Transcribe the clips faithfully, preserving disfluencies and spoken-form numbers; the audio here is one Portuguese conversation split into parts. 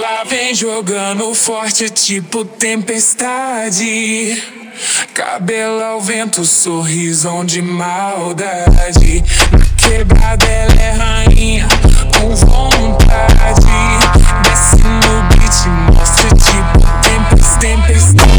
Ela vem jogando forte tipo tempestade. Cabelo ao vento, sorrisão de maldade. Na quebrada ela é rainha, com vontade. Desce no beat, mostra tipo tempest, tempestade.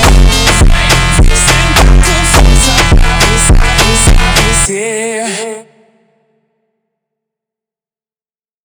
Yeah.